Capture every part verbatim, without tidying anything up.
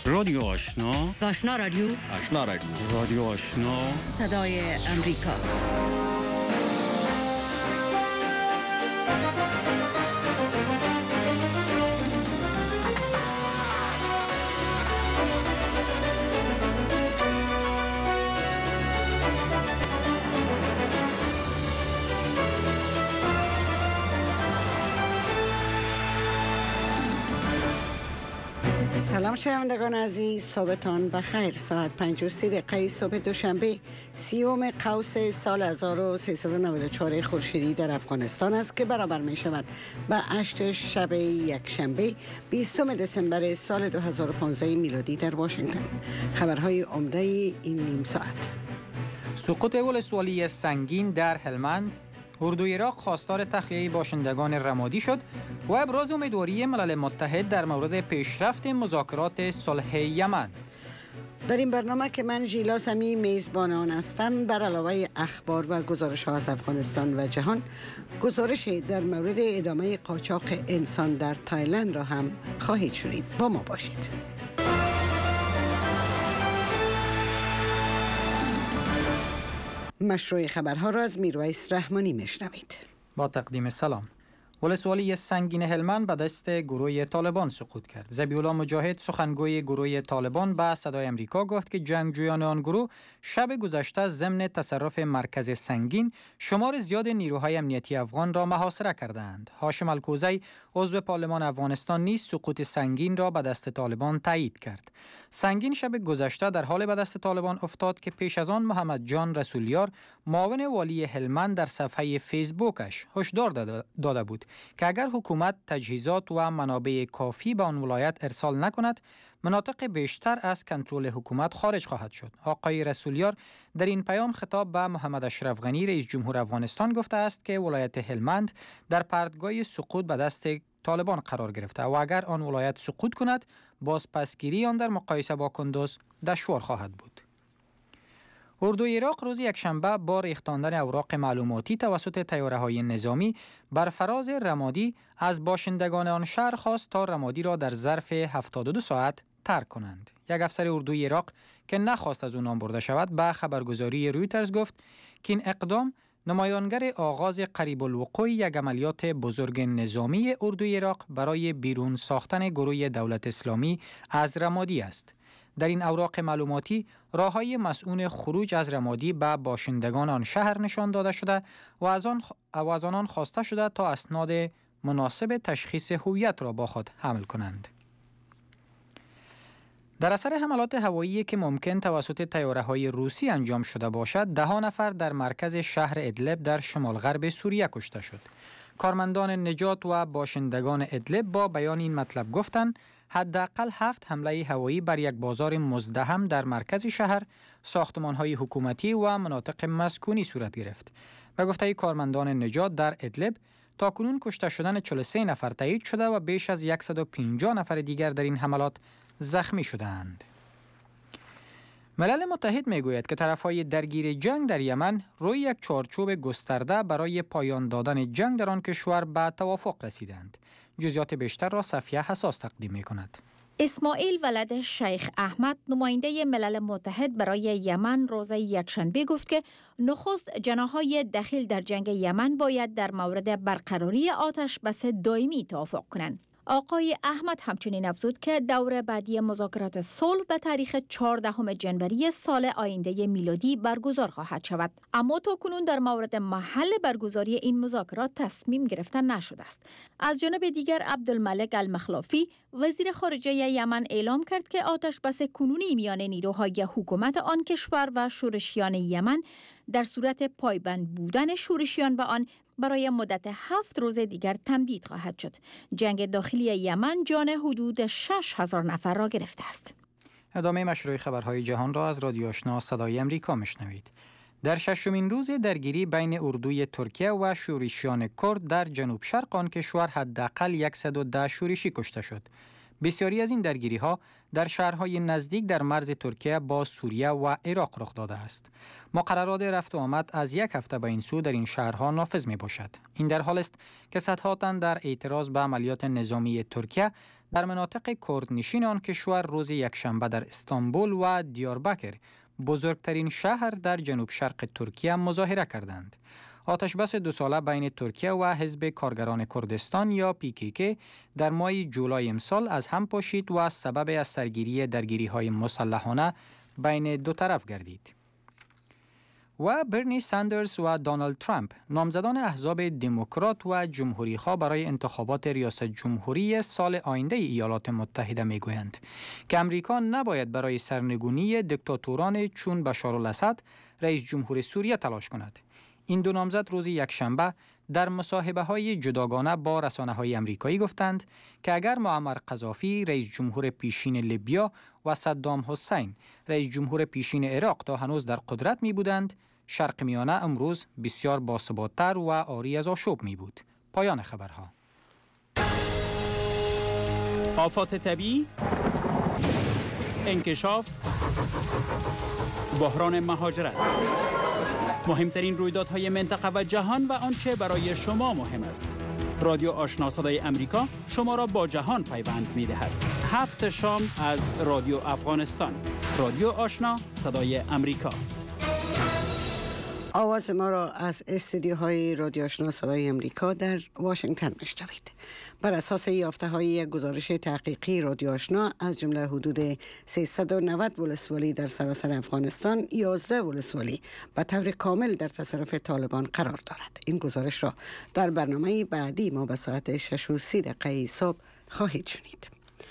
رادیو آشنا، آشنا رادیو، آشنا رادیو، رادیو آشنا، صدای امریکا. سلام شنوندگان عزیز، صبحتان بخیر. ساعت پنج و سی دقیقه صبح دوشنبه سیوم قوس سال هزار و سیصد و نود و چهار خورشیدی در افغانستان است که برابر می شود با هشت شب یک شنبه بیستم دسامبر سال دو هزار و پانزده میلادی در واشنگتن. خبرهای عمده این نیم ساعت: سقوط ولسوالی سنگین در هلمند، اردوی عراق خواستار تخلیه باشندگان رمادی شد و ابراز امیدواری ملل متحد در مورد پیشرفت مذاکرات صلح یمن. در این برنامه که من ژیلا سمی میزبان آن هستم، بر علاوه اخبار و گزارش ها از افغانستان و جهان، گزارش در مورد ادامه قاچاق انسان در تایلند را هم خواهید شنید. با ما باشید. مشروع خبرها را از میرویس رحمانی میشنوید. با تقدیم سلام. ولسوالی سنگین هلمند به دست گروه طالبان سقوط کرد. ذبیح‌الله مجاهد، سخنگوی گروه طالبان، به صدای امریکا گفت که جنگجویان آن گروه شب گذشته ضمن تصرف مرکز سنگین شمار زیاد نیروهای امنیتی افغان را محاصره کردند. هاشم الکوزی، عضو پارلمان افغانستان، نیز سقوط سنگین را به دست طالبان تایید کرد. سنگین شب گذشته در حال به دست طالبان افتاد که پیش از آن محمد جان رسولیار، معاون والی هلمند، در صفحه فیسبوکش هشدار داده بود که اگر حکومت تجهیزات و منابع کافی به آن ولایت ارسال نکند، مناطق بیشتر از کنترل حکومت خارج خواهد شد. آقای رسولیار در این پیام خطاب به محمد اشرف غنی، رئیس جمهور افغانستان، گفته است که ولایت هلمند در پرتگاه سقوط به دست طالبان قرار گرفته و اگر آن ولایت سقوط کند، بازپسگیری آن در مقایسه با کندوز دشوار خواهد بود. اردوی عراق روز یکشنبه با ریختاندن اوراق معلوماتی توسط طیاره‌های نظامی بر فراز رمادی از باشندگان آن شهر خواست تا رمادی را در ظرف هفتاد و دو ساعت ترک کنند. یک افسر اردوی عراق که نخواست از او نام برده شود به خبرگزاری رویترز گفت که این اقدام نمایانگر آغاز قریب الوقوع یک عملیات بزرگ نظامی اردوی عراق برای بیرون ساختن گروه دولت اسلامی از رمادی است. در این اوراق معلوماتی راههای مسئول خروج از رمادی به باشندگان آن شهر نشان داده شده و از آن و از آنان خواسته شده تا اسناد مناسب تشخیص هویت را با خود حمل کنند. در اثر حملات هوایی که ممکن توسط طیاره‌های روسی انجام شده باشد، ده نفر در مرکز شهر ادلب در شمال غرب سوریه کشته شد. کارمندان نجات و باشندگان ادلب با بیان این مطلب گفتند حداقل هفت حمله هوایی بر یک بازار مزدحم در مرکز شهر، ساختمان‌های حکومتی و مناطق مسکونی صورت گرفت. به گفته کارمندان نجات، در ادلب تاکنون کشته شدن چهل و سه نفر تایید شده و بیش از صد و پنجاه نفر دیگر در این حملات زخمی شدند. ملل متحد میگوید که طرفهای درگیر جنگ در یمن روی یک چارچوب گسترده برای پایان دادن جنگ در آن کشور به توافق رسیدند. جزئیات بیشتر را صفیه حساس تقدیم می کند. اسماعیل ولد شیخ احمد، نماینده ملل متحد برای یمن، روز یکشنبه گفت که نخست جناح‌های دخیل در جنگ یمن باید در مورد برقراری آتش بس دائمی توافق کنند. آقای احمد همچنین افزود که دور بعدی مذاکرات صلح به تاریخ چهاردهم ژانویه سال آینده میلادی برگزار خواهد شود، اما تاکنون در مورد محل برگزاری این مذاکرات تصمیم گرفته نشده است. از جانب دیگر عبدالملک المخلافی، وزیر خارجه یمن، اعلام کرد که آتش بس کنونی میان نیروهای حکومت آن کشور و شورشیان یمن در صورت پایبند بودن شورشیان به آن برای مدت هفت روز دیگر تمدید خواهد شد. جنگ داخلی یمن جان حدود شش هزار نفر را گرفته است. ادامه مشروع خبرهای جهان را از رادیو آشنا صدای امریکا میشنوید. در ششمین روز درگیری بین اردوی ترکیه و شورشیان کرد در جنوب شرق آن کشور حداقل صد و ده شورشی کشته شد. بسیاری از این درگیری ها در شهرهای نزدیک در مرز ترکیه با سوریه و عراق رخ داده است. مقررات رفت و آمد از یک هفته به این سو در این شهرها نافذ می باشد. این در حال است که صدها تن در اعتراض به عملیات نظامی ترکیه در مناطق کردنشین آن کشور روز یکشنبه در استانبول و دیاربکر، بزرگترین شهر در جنوب شرق ترکیه، مظاهره کردند. آتشبس دو ساله بین ترکیه و حزب کارگران کردستان یا پی کی کی در ماه جولای امسال از هم پاشید و سبب از سرگیری درگیری‌های مسلحانه بین دو طرف گردید. و برنی ساندرز و دونالد ترامپ، نامزدان احزاب دموکرات و جمهوری‌خواه برای انتخابات ریاست جمهوری سال آینده ایالات متحده میگویند که امریکا نباید برای سرنگونی دیکتاتوران چون بشارالاسد رئیس جمهور سوریه تلاش کند. این دو نامزد روز یکشنبه در مصاحبه‌های جداگانه با رسانه‌های آمریکایی گفتند که اگر معمر قذافی رئیس جمهور پیشین لیبیا و صدام حسین رئیس جمهور پیشین عراق تا هنوز در قدرت می بودند، شرق میانه امروز بسیار باثبات‌تر و عاری از آشوب می بود. پایان خبرها. آفات طبیعی، انکشاف، بحران مهاجرت، مهمترین رویدادهای منطقه و جهان و آنچه برای شما مهم است. رادیو آشنا صدای امریکا شما را با جهان پیوند می دهد. هفت شام از رادیو افغانستان. رادیو آشنا صدای امریکا. آواز ما را از استودیوهای رادیو آشنا صدای امریکا در واشنگتن میشنوید. بر اساس یافته‌های یک گزارش تحقیقی رادیو آشنا، از جمله حدود سیصد و نود ولسوالی در سراسر افغانستان، یازده ولسوالی به طور کامل در تصرف طالبان قرار دارد. این گزارش را در برنامه بعدی ما به ساعت شش و سی دقیقه صبح خواهید شنید.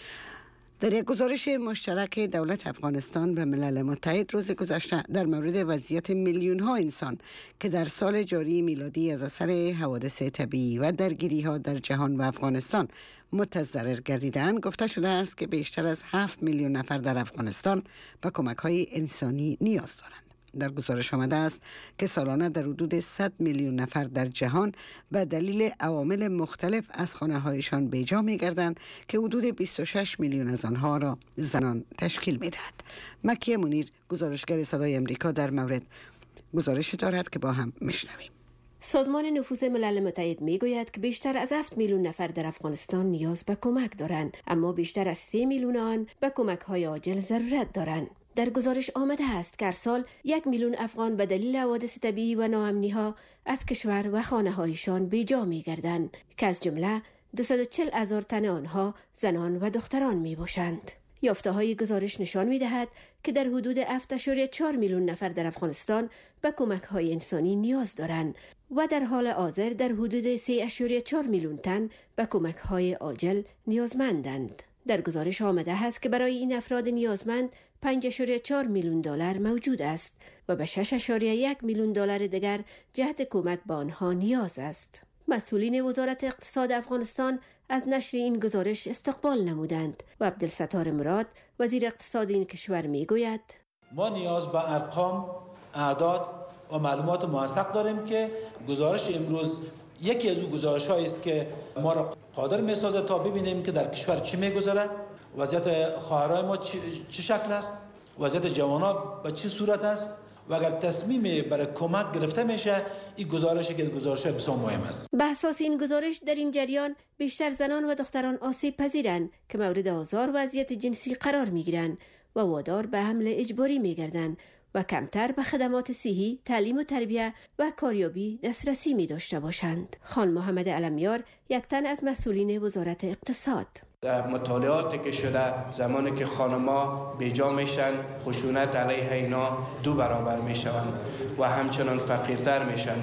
در یک گزارش مشترک دولت افغانستان و ملل متحد روز گذشته در مورد وضعیت میلیون ها انسان که در سال جاری میلادی از اثر حوادث طبیعی و درگیری ها در جهان و افغانستان متضرر گردیدند، گفته شده است که بیشتر از هفت میلیون نفر در افغانستان به کمک های انسانی نیاز دارند. در گزارش آمده است که سالانه در حدود صد میلیون نفر در جهان به دلیل عوامل مختلف از خانه هایشان بیجا می گردند که حدود بیست و شش میلیون از آنها را زنان تشکیل می دهد. مکیه منیر، گزارشگر صدای امریکا، در مورد گزارش دارد که با هم میشنویم. سازمان نفوذ ملل متحد می گوید که بیشتر از هفت میلیون نفر در افغانستان نیاز به کمک دارند، اما بیشتر از سه میلیون آن به کمک های عاجل ضرورت دارند. در گزارش آمده است که هر سال یک میلیون افغان به دلیل حوادث طبیعی و ناامنی‌ها از کشور و خانه‌هایشان بیجا می‌گردند که از جمله دویست و چهل هزار تن آنها زنان و دختران میباشند. یافته‌های گزارش نشان می‌دهد که در حدود هفت ممیز چهار میلیون نفر در افغانستان به کمک‌های انسانی نیاز دارند و در حال حاضر در حدود سه ممیز چهار میلیون تن به کمک‌های عاجل نیازمندند. در گزارش آمده است که برای این افراد نیازمند پنج ممیز چهار میلیون دلار موجود است و به شش ممیز یک میلیون دلار دیگر جهت کمک به آنها نیاز است. مسئولین وزارت اقتصاد افغانستان از نشر این گزارش استقبال نمودند و عبدالستار مراد، وزیر اقتصاد این کشور، میگوید ما نیاز به ارقام، اعداد و معلومات موثق داریم که گزارش امروز یکی از او گزارش‌هایی است که ما را قادر می‌سازه تا ببینیم که در کشور چی می‌گذرد، وضعیت خواهرای ما چه شکل است، وضعیت جوانان به چه صورت است و اگر تصمیم برای کمک گرفته میشه، این گزارشی که گزارش بسیار مهم است. به اساس این گزارش در این جریان بیشتر زنان و دختران آسیب پذیرند که مورد آزار و اذیت جنسی قرار میگیرند و وادار به حمل اجباری میگردند و کمتر به خدمات صحی، تعلیم و تربیت و کاریابی دسترسی می داشته باشند. خان محمد علمیار، یک تن از مسئولین وزارت اقتصاد: در مطالعاتی که شده، زمانی که خانم‌ها بیجا میشن، خشونت علیه اینا دو برابر میشوند و همچنان فقیرتر میشن.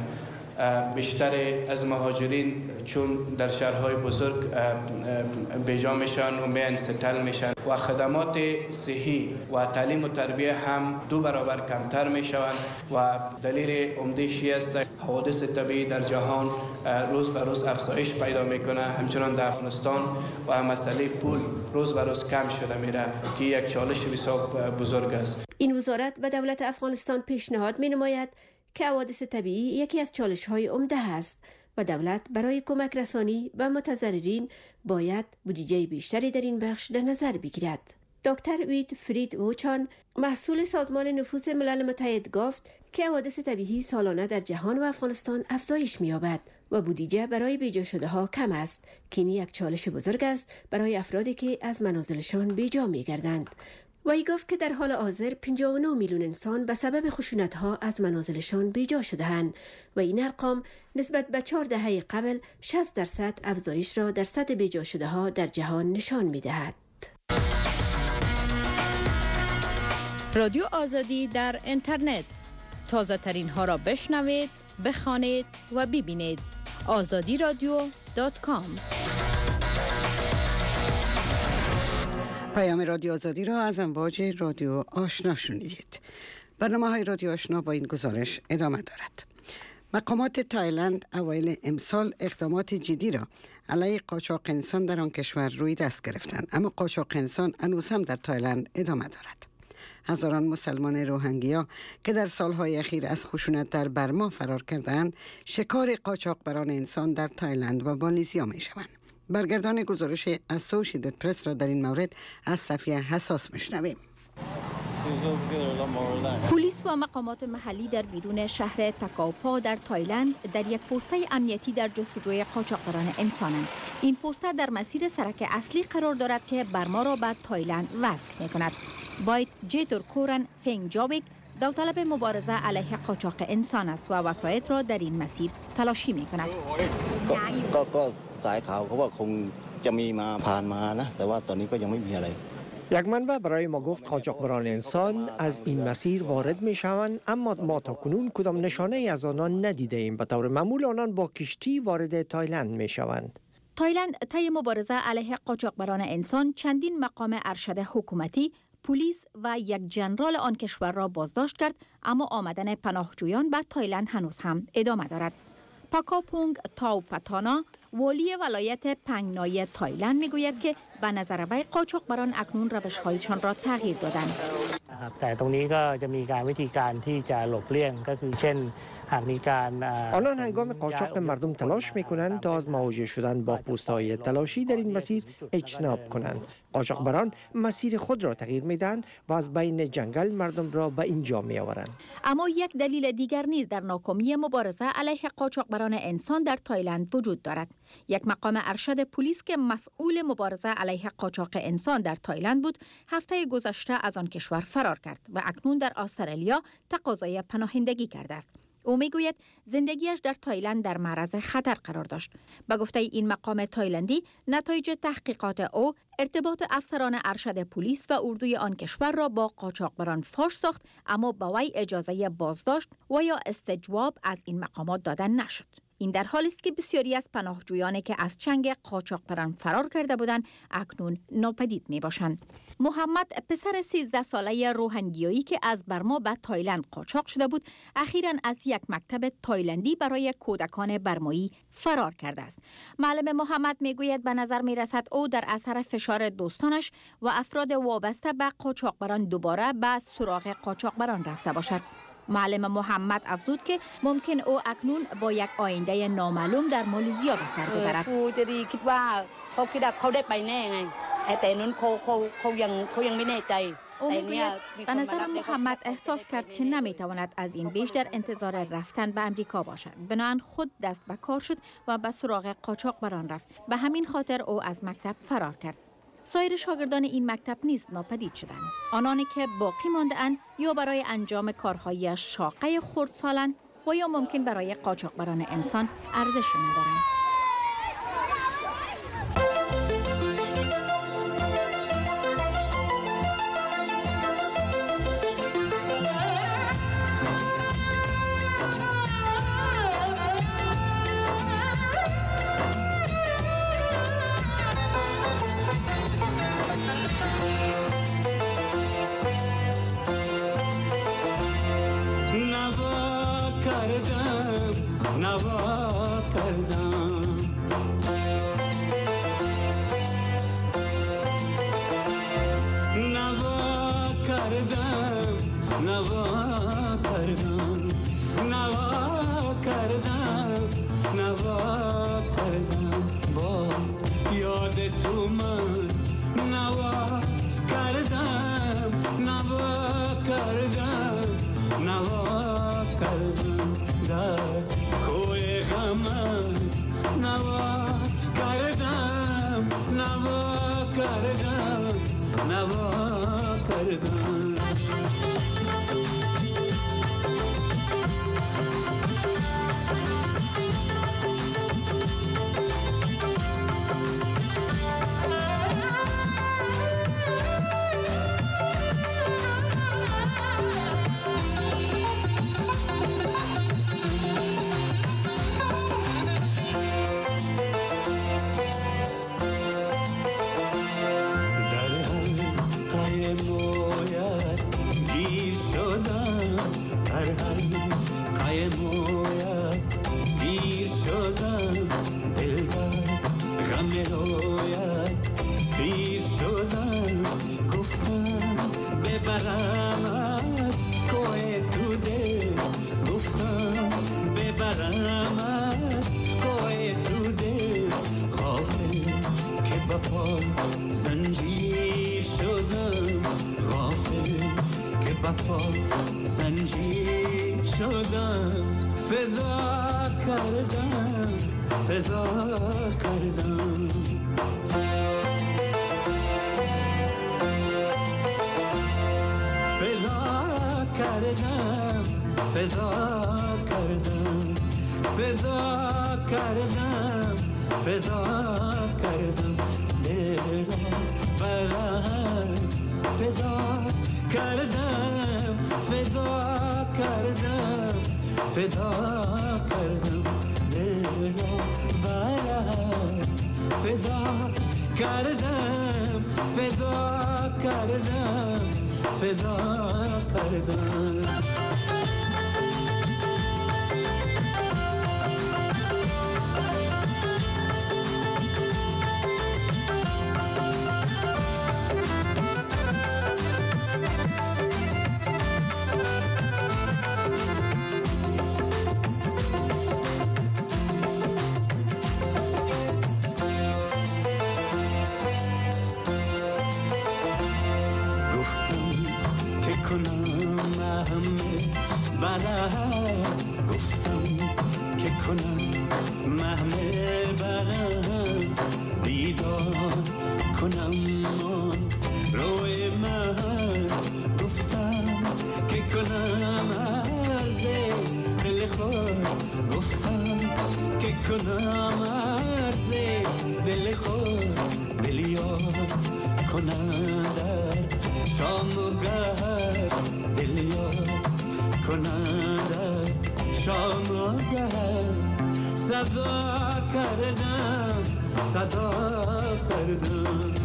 بیشتر از مهاجرین چون در شهرهای بزرگ بیجا میشن و میان ستل میشن و خدمات صحی و تعلیم و تربیه هم دو برابر کمتر میشوند و دلیل عمده‌ای است حوادث طبیعی در جهان روز به روز افزایش پیدا میکنه. همچنان در افغانستان و مسئله پول روز به روز کم شده میره که یک چالش بسیار بزرگ است. این وزارت به دولت افغانستان پیشنهاد مینماید که حوادث طبیعی یکی از چالش‌های عمده است و دولت برای کمک رسانی به متضررین باید بودجه بیشتری در این بخش در نظر بگیرد. دکتر وید فرید ووچان، مسئول سازمان نفوذ ملل متحد، گفت که حوادث طبیعی سالانه در جهان و افغانستان افزایش می‌یابد و بودجه برای بیجا شده ها کم است که این یک چالش بزرگ است برای افرادی که از منازلشان بیجا می گردند. وی گفت که در حال حاضر پنجاه و نه میلیون انسان به سبب خشونت ها از منازلشان بیجا شده‌اند و این ارقام نسبت به چهار دهه قبل شصت درصد افزایش را در سطح بیجا شده ها در جهان نشان می دهد. رادیو آزادی در اینترنت، تازه ترین ها را بشنوید، بخوانید و ببینید. آزادی رادیو دات کام. پیام رادیو آزادی را از امواج رادیو آشنا شنیدید. برنامه های رادیو آشنا با این گزارش ادامه دارد. مقامات تایلند اوایل امسال اقدامات جدی را علیه قاچاق انسان در آن کشور روی دست گرفتند، اما قاچاق انسان هنوز هم در تایلند ادامه دارد. هزاران مسلمان روهینگیا که در سالهای اخیر از خشونت در برما فرار کردند، شکار قاچاقبران انسان در تایلند و مالزیا می شوند. برگردان گزارش اسوشییتد پرس را در این مورد از صفیه حساس میشنویم. پلیس و مقامات محلی در بیرون شهر تکاوپا در تایلند در یک پوسته امنیتی در جستجوی قاچاقبران انسانند. این پوسته در مسیر سرک اصلی قرار دارد که برما را به تایلند وصل می کند. باید جیتور کورن فنگ جاویک داوطلب مبارزه علیه قاچاق انسان است و وسایط را در این مسیر تلاشی می کند. یک منبع برای ما گفت قاچاقبران انسان از این مسیر وارد می شوند، اما ما تا کنون کدام نشانه ای از آنان ندیده ایم. به طور معمول آنان با کشتی وارد تایلند می شوند. تایلند طی مبارزه علیه قاچاقبران انسان چندین مقام ارشد حکومتی، پلیس و یک جنرال آن کشور را بازداشت کرد، اما آمدن پناهجویان به تایلند هنوز هم ادامه دارد. پاکاپونگ تاوپاتانا، والی ولایت پنگنای تایلند میگوید که به نظر وی قاچاقبران اکنون روش‌هایشان را تغییر دادند. آنان هنگام قاچاق مردم تلاش میکنند تا از مواجه شدن با پست‌های تلاشی در این مسیر اجتناب کنند. قاچاقبران مسیر خود را تغییر میدن و از بین جنگل مردم را به اینجا میآورند. اما یک دلیل دیگر نیز در ناکامی مبارزه علیه قاچاقبران انسان در تایلند وجود دارد. یک مقام ارشد پلیس که مسئول مبارزه علیه قاچاق انسان در تایلند بود، هفته گذشته از آن کشور فرار کرد و اکنون در استرالیا تقاضای پناهندگی کرده است. او میگوید زندگیش در تایلند در معرض خطر قرار داشت. به گفته این مقام تایلندی، نتایج تحقیقات او ارتباط افسران ارشد پلیس و اردوی آن کشور را با قاچاقبران فاش ساخت، اما به وی اجازه بازداشت و یا استجواب از این مقامات دادن نشد. این در حالی است که بسیاری از پناهجویانی که از چنگ قاچاقبران فرار کرده بودند اکنون ناپدید می باشند. محمد، پسر سیزده ساله روهینگیایی که از برما به تایلند قاچاق شده بود، اخیراً از یک مکتب تایلندی برای کودکان برمایی فرار کرده است. معلم محمد میگوید به نظر می رسد او در اثر فشار دوستانش و افراد وابسته به قاچاقبران دوباره به سراغ قاچاقبران رفته باشد. معلم محمد افزود که ممکن او اکنون با یک آینده نامعلوم در مالزیا به سر ببرد. او میگوید به نظر محمد احساس کرد که نمیتواند از این بیش در انتظار رفتن به امریکا باشد. بنابراین خود دست به کار شد و به سراغ قاچاقبران رفت. به همین خاطر او از مکتب فرار کرد. سایر شاگردان این مکتب نیز ناپدید شدند. آنانی که باقی مانده‌اند یا برای انجام کارهای شاقه خردسالند و یا ممکن برای قاچاقبران انسان ارزش ندارند. نوا کردم در کوی غم من نوا کردم نوا کردم نوا کردم زنجیر شدم غافل که بپا زنجیر شدم فدا کردم فدا کردم فدا کردم فدا کردم فدا کردم فدا کردم برای فدا کردم فدا کردم فدا کردم لیلا برای فدا کردم فدا کردم فدا کردم گفتم که کنم محمل برم دیدار کنم من روی من گفتم که کنم عرض دل خود گفتم که کنم عرض دل خود دل یاد کنم در شام و گهر دل یاد کنند شام و گهر صدا کردم صدا کردم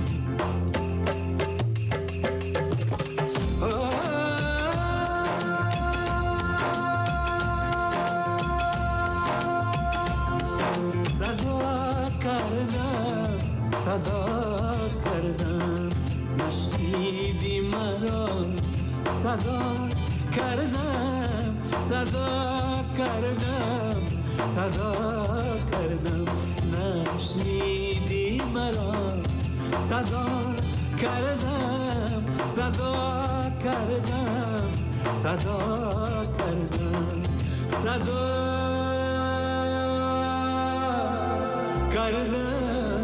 صدا کردم صدا کردم نشنیدی مرا صدا کردم صدا کردم صدا کردم نشنیدی مرا صدا کردم صدا کردم صدا کردم صدا کردم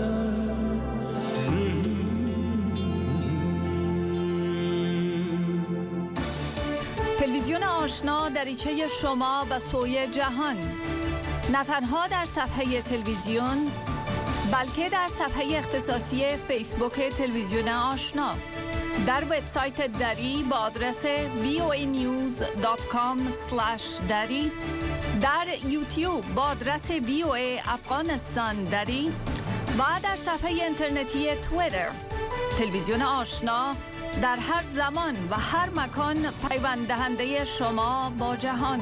تلویزیون آشنا دریچه شما به سوی جهان، نه تنها در صفحه تلویزیون بلکه در صفحه اختصاصی فیسبوک تلویزیون آشنا، در وبسایت دری با آدرس وی او ای نیوز دات کام اسلش دری، در یوتیوب با آدرس وی او ای افغانستان دری و در صفحه اینترنتی توییتر. تلویزیون آشنا در هر زمان و هر مکان پیوند دهنده شما با جهان.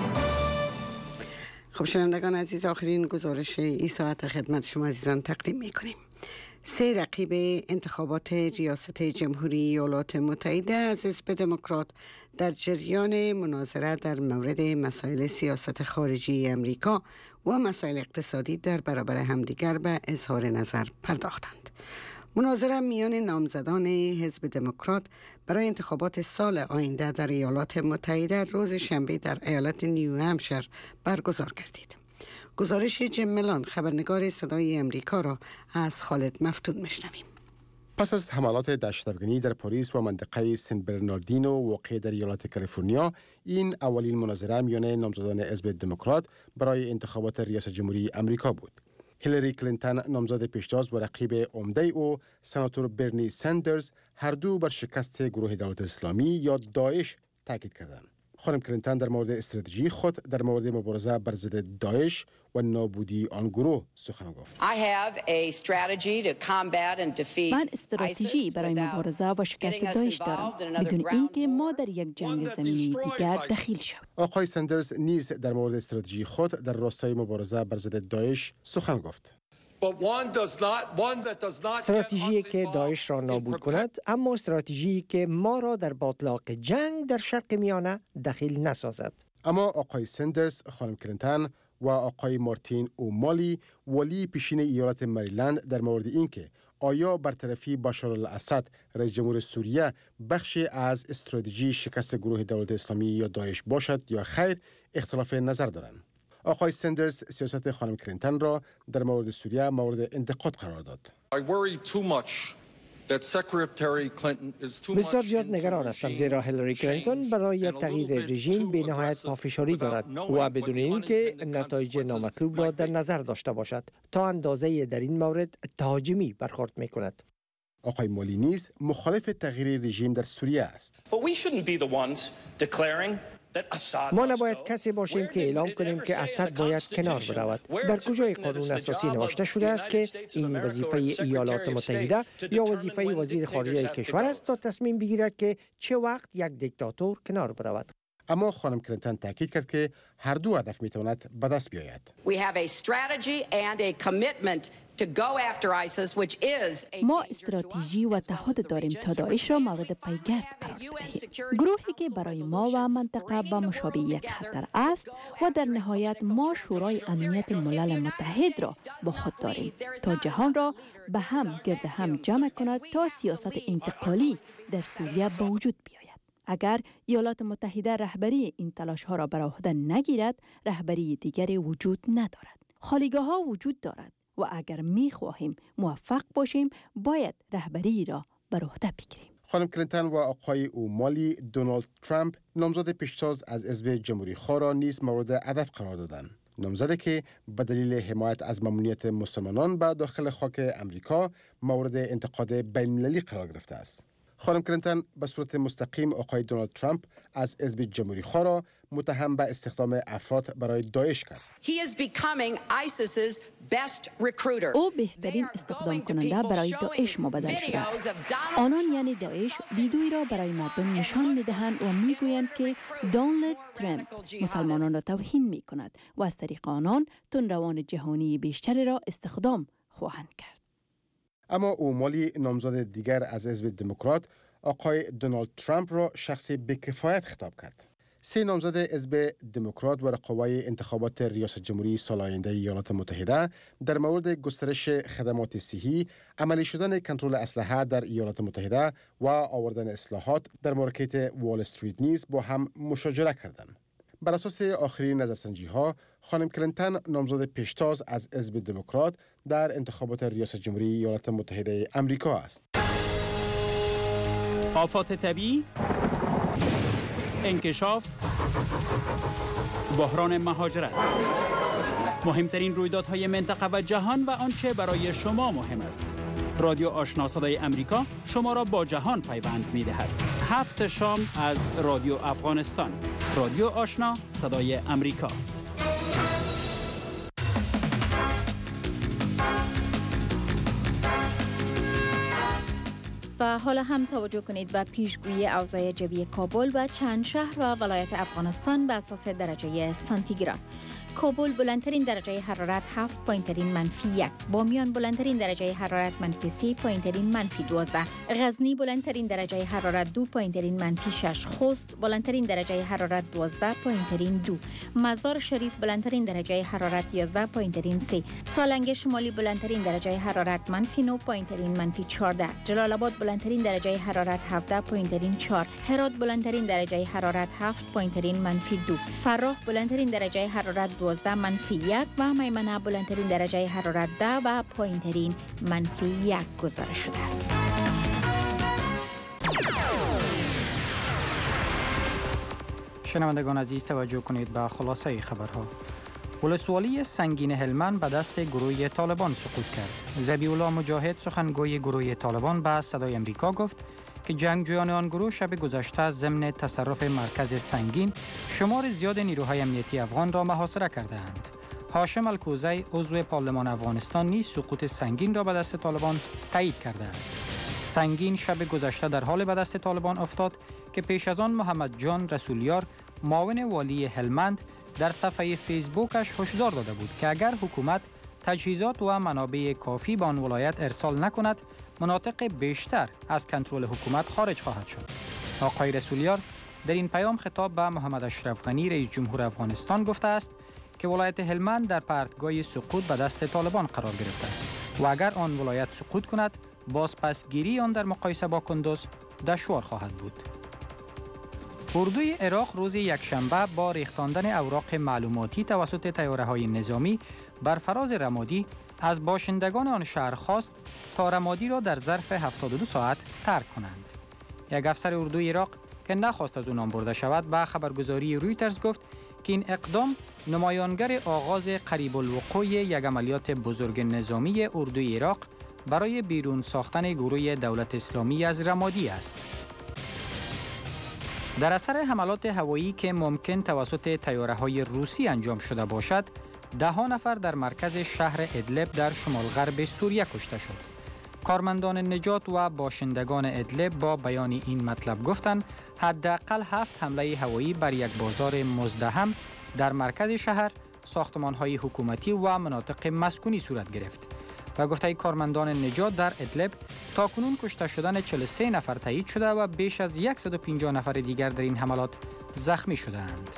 خب شنوندگان عزیز، آخرین گزارش این ساعت خدمت شما عزیزان تقدیم میکنیم. سه رقیب انتخابات ریاست جمهوری ایالات متحده از حزب دموکرات در جریان مناظره در مورد مسائل سیاست خارجی امریکا و مسائل اقتصادی در برابر همدیگر به اظهار نظر پرداختند. مناظره میان نامزدان حزب دموکرات برای انتخابات سال آینده در ایالات متحده روز شنبه در ایالت نیو همشایر برگزار گردید. گزارش جیم ملان خبرنگار صدای امریکا را از خالد مفتون میشنویم. پس از حملات دهشت‌افکنی در پاریس و منطقه سن برناردینو واقع در ایالت کالیفرنیا، این اولین مناظره میان نامزدان حزب دموکرات برای انتخابات ریاست جمهوری امریکا بود. هیلاری کلینتون نامزد پیشتاز و رقیب عمده او سناتور برنی سندرز هر دو بر شکست گروه دولت اسلامی یا داعش تاکید کردند. خانم کلینتون در مورد استراتژی خود در مورد مبارزه بر ضد داعش و نابودی آن گروه سخن گفت. من استراتژی برای مبارزه و شکست داعش دارم بدون اینکه ما در یک جنگ زمینی دیگر دخیل شویم. آقای سندرز نیز در مورد استراتژی خود در راستای مبارزه بر ضد داعش سخن گفت. استراتژی که داعش را نابود کند، اما استراتژی که ما را در باطلاق جنگ در شرق میانه دخیل نسازد. اما آقای سندرز، خانم کلینتون و آقای مارتین اومالی ولی پیشین ایالت مریلند در مورد اینکه آیا برطرفی بشار الاسد رئیس جمهور سوریه بخشی از استراتژی شکست گروه دولت اسلامی یا داعش باشد یا خیر اختلاف نظر دارند. آقای سندرز سیاست خانم کلینتون را در مورد سوریه مورد انتقاد قرار داد. بسیار زیاد نگران هستم زیرا هیلاری کلینتون برای تغییر رژیم به نهایت پافشاری دارد و بدون اینکه نتایج نامطلوب را در نظر داشته باشد تا اندازه در این مورد تهاجمی برخورد می کند. آقای مولی نیز مخالف تغییر رژیم در سوریه است. ما نباید کسی باشیم که اعلام کنیم که اسد باید کنار برود. در کجای قانون اساسی نوشته شده است که این وظیفه ایالات متحده یا وظیفه وزیر خارجه کشور است تا تصمیم بگیرد که چه وقت یک دیکتاتور کنار برود؟ اما خانم کلینتون تاکید کرد که هر دو هدف میتواند به دست بیاید. ما استراتژی و تعهد داریم تا داعش را مورد پیگرد قرار دهیم. گروهی که برای ما و منطقه به مشابه یک خطر است و در نهایت ما شورای امنیت ملل متحد را با خود داریم تا جهان را به هم گرد هم جمع کند تا سیاست انتقالی در سوریه به وجود بیاید. اگر ایالات متحده رهبری این تلاش ها را بر عهده نگیرد، رهبری دیگری وجود ندارد. خالیگاه ها وجود دارد و اگر می خواهیم موفق باشیم باید رهبری را بر عهده بگیریم. خانم کلینتون و آقای اومالی دونالد ترامپ نامزد پیشتاز از حزب جمهوری خواه را نیز مورد هدف قرار دادند. نامزدی که به دلیل حمایت از ممنوعیت مسلمانان به داخل خاک امریکا مورد انتقاد بین‌المللی قرار گرفته است. خانم کلینتون به صورت مستقیم آقای دونالد ترامپ از حزب جمهوری خواه را متهم به استخدام افراد برای داعش کرد. او بهترین استخدام کننده برای داعش مبادل شده است. آنان یعنی داعش ویدئویی را برای مردم نشان می‌دهند و می‌گویند که دونالد ترامپ مسلمانان را توهین می‌کند و از طریق آنان تندروان جهانی بیشتری را استخدام خواهند کرد. اما اومالی نامزد دیگر از حزب دموکرات آقای دونالد ترامپ را شخص بی‌کفایت خطاب کرد. سه نامزد حزب دموکرات و رقابای انتخابات ریاست جمهوری سال آینده ایالات متحده در مورد گسترش خدمات صحی، عملی شدن کنترل اسلحه در ایالات متحده و آوردن اصلاحات در مارکت وال استریت نیز با هم مشاجره کردند. بر اساس آخرین نظرسنجی ها، خانم کلینتون نامزد پیشتاز از حزب دموکرات در انتخابات ریاست جمهوری ایالات متحده آمریکا است. آفات طبیعی، انکشاف، بحران مهاجرت، مهمترین رویدادهای منطقه و جهان و آنچه برای شما مهم است. رادیو آشنا صدای امریکا شما را با جهان پیوند می‌دهد. هفت شام از رادیو افغانستان. رادیو آشنا صدای امریکا. و حالا هم توجه کنید به پیشگویی اوضاع جوی کابل و چند شهر و ولایت افغانستان به اساس درجه سانتیگراد. کابل بلندترین درجه حرارت هفت پایینترین منفی یک، بامیان بلندترین درجه حرارت منفی سه پایینترین منفی دوازده، غزنی بلندترین درجه حرارت دو پایینترین منفی شش، خوست بلندترین درجه حرارت دوازده پایینترین دو، مزار شریف بلندترین درجه حرارت یازده پایینترین سه، سالنگ شمالی بلندترین درجه حرارت منفی نه پایینترین منفی چهارده، جلال آباد بلندترین درجه حرارت هفده پایینترین چهار، هرات بلندترین درجه حرارت هفت پایینترین منفی دو، فراه بلندترین درجه حرارت دوازده منفی یک و میمنه بلندترین درجه حرارت ده و پایینترین منفی یک گزارش شده است. شنوندگان عزیز توجه کنید به خلاصه خبرها. ولسوالی سنگین هلمند به دست گروه طالبان سقوط کرد. ذبیح الله مجاهد سخنگوی گروه طالبان به صدای امریکا گفت که جنگجویان آن گروه شب گذشته ضمن تصرف مرکز سنگین شمار زیاد نیروهای امنیتی افغان را محاصره کردند. هاشم الکوزی عضو پارلمان افغانستان نیز سقوط سنگین را به دست طالبان تایید کرده است. سنگین شب گذشته در حال به دست طالبان افتاد که پیش از آن محمد جان رسولیار معاون والی هلمند در صفحه فیسبوکش هشدار داده بود که اگر حکومت تجهیزات و منابع کافی به آن ولایت ارسال نکند مناطق بیشتر از کنترل حکومت خارج خواهد شد. آقای رسولیار در این پیام خطاب به محمد اشرف غنی رئیس جمهور افغانستان گفته است که ولایت هلمند در پرتگاه سقوط به دست طالبان قرار گرفته و اگر آن ولایت سقوط کند بازپسگیری آن در مقایسه با کندوز دشوار خواهد بود. اردوی عراق روز یکشنبه با ریختاندن اوراق معلوماتی توسط طیاره‌های نظامی بر فراز رمادی از باشندگان آن شهر خواست تا رمادی را در ظرف هفتاد و دو ساعت ترک کنند. یک افسر اردوی عراق که نخواست از او نام برده شود به خبرگزاری رویترز گفت که این اقدام نمایانگر آغاز قریب الوقوع یک عملیات بزرگ نظامی اردوی عراق برای بیرون ساختن گروه دولت اسلامی از رمادی است. در اثر حملات هوایی که ممکن توسط طیاره‌های روسی انجام شده باشد، ده ها نفر در مرکز شهر ادلب در شمال غرب سوریه کشته شد. کارمندان نجات و باشندگان ادلب با بیان این مطلب گفتند حداقل هفت حمله هوایی بر یک بازار مزدحم در مرکز شهر، ساختمان‌های حکومتی و مناطق مسکونی صورت گرفت. و گفته کارمندان نجات در ادلب تاکنون کشته شدن چهل و سه نفر تایید شده و بیش از صد و پنجاه نفر دیگر در این حملات زخمی شدند.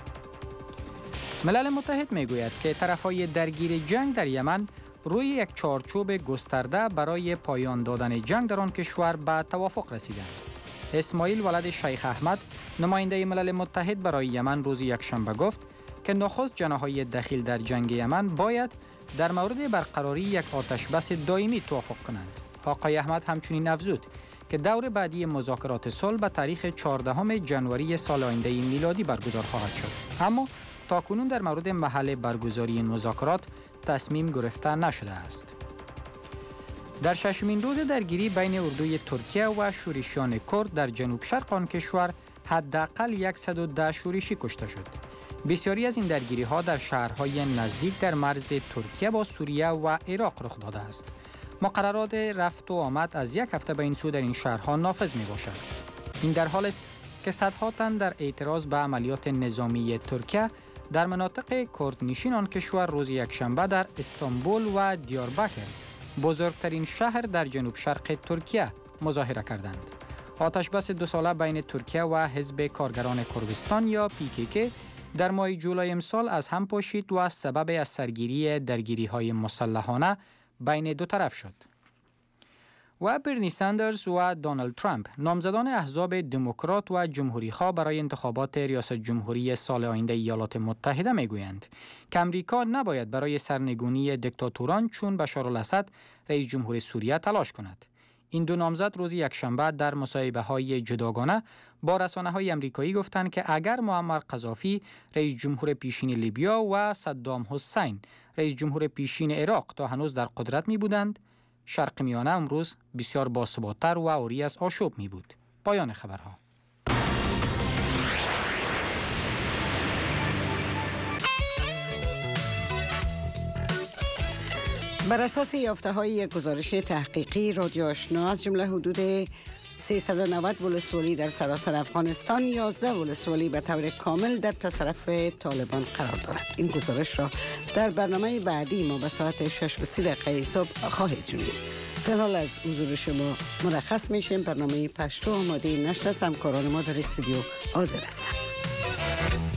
ملل متحد میگوید که طرفهای درگیر جنگ در یمن روی یک چارچوب گسترده برای پایان دادن جنگ در آن کشور به توافق رسیدند. اسماعیل ولد شیخ احمد نماینده ملل متحد برای یمن روز یکشنبه گفت که نخست جناحهای دخیل در جنگ یمن باید در مورد برقراری یک آتش بس دائمی توافق کنند. آقای احمد همچنین افزود که دور بعدی مذاکرات صلح به تاریخ چهاردهم ژانویه سال آینده میلادی برگزار خواهد شد. اما تاکنون در مورد محل برگزاری این مذاکرات تصمیم گرفته نشده است. در ششمین روز درگیری بین اردوی ترکیه و شورشیان کرد در جنوب شرق آن کشور حداقل صد و ده شورشی کشته شد. بسیاری از این درگیری ها در شهرهای نزدیک در مرز ترکیه با سوریه و عراق رخ داده است. مقررات رفت و آمد از یک هفته به این سو در این شهرها نافذ می باشد. این در حال است که صدها تن در اعتراض به عملیات نظامی ترکیه در مناطق کردنشین آن کشور روز یکشنبه در استانبول و دیاربکر، بزرگترین شهر در جنوب شرق ترکیه، مظاهره کردند. آتش بس دو ساله بین ترکیه و حزب کارگران کردستان یا پی کی کی در ماه جولای امسال از هم پاشید و سبب از سرگیری درگیری‌های مسلحانه بین دو طرف شد. و برنی ساندرز و دونالد ترامپ نامزدان احزاب دموکرات و جمهوری‌خواه برای انتخابات ریاست جمهوری سال آینده ایالات متحده میگویند که امریکا نباید برای سرنگونی دیکتاتوران چون بشار الاسد رئیس جمهور سوریه تلاش کند. این دو نامزد روز یکشنبه در مصاحبه‌های جداگانه با رسانه‌های آمریکایی گفتند که اگر معمر قذافی رئیس جمهور پیشین لیبیا و صدام حسین رئیس جمهور پیشین عراق تا هنوز در قدرت می بودند، شرق میانه امروز بسیار باثبات‌تر و عاری از آشوب می بود. پایان خبرها. بر اساس یافته‌های یک گزارش تحقیقی رادیو آشنا از جمله حدود سیصد و نود ولسوالی در سراسر افغانستان، یازده ولسوالی به طور کامل در تصرف طالبان قرار دارد. این گزارش را در برنامه بعدی ما به ساعت شش و سی دقیقه صبح خواهید شنید. فی‌الحال از حضور شما مرخص میشیم. برنامه پشتو آماده نشر از همکاران ما در استودیو حاضر هستند.